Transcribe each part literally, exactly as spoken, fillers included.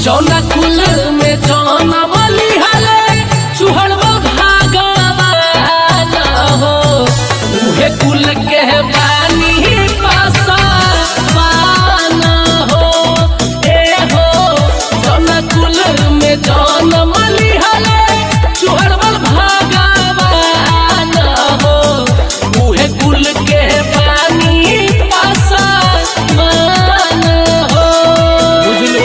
जौना कुल में जौना मली हले चुहड़वा भागवान हो उहे कुल के बानी पासवान हो। ए हो जौना कुल में जौना मली हले चुहड़वा भागवान हो उहे कुल के बानी पासवान हो। बुझलू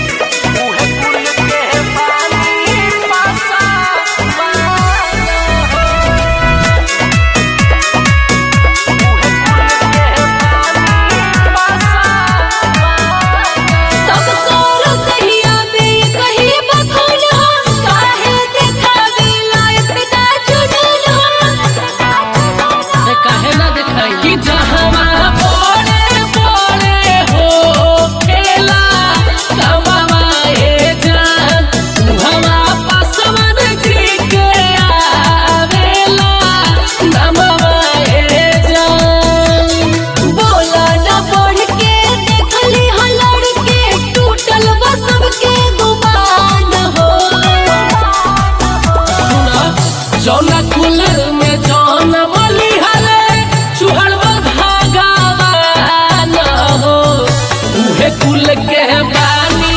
जौना कुल में जौना मली हले चुहड़वा भागवान हो उहे कुल के बानी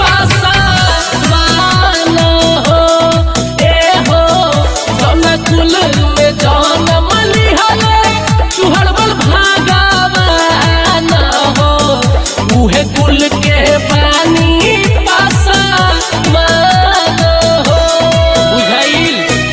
पासवान हो। ए हो जौना कुल में जौना मली हले चुहड़वा भागवान हो उहे कुल के बानी पासवान हो। बुझाइल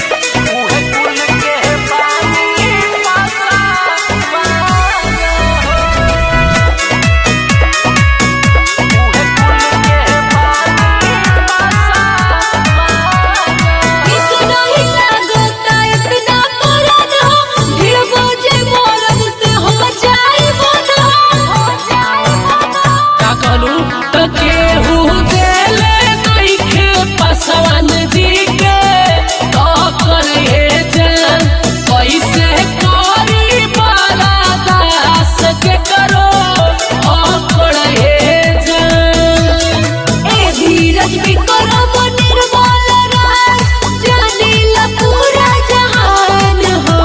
केहू देले नइखे पासवान जी के तो करे जान कैसे करी बर्दाश्त के करो करे जान। ए धीरज भी करो निर्मल राज जानिला पूरा जहान हो।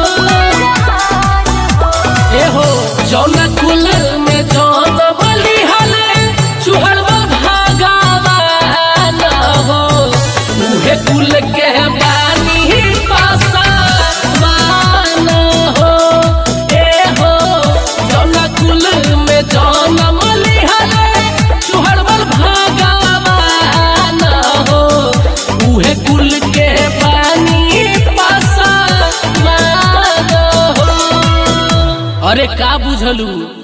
ए हो जौना कुल में जौना बली हले चुहड़वा भागवान हो उहे कुल के बानी पासवान हो। ए हो जौना कुल में जौना मली हले चुहड़वा भागवान हो उहे कुल के बानी पासवान हो। अरे का बुझलू।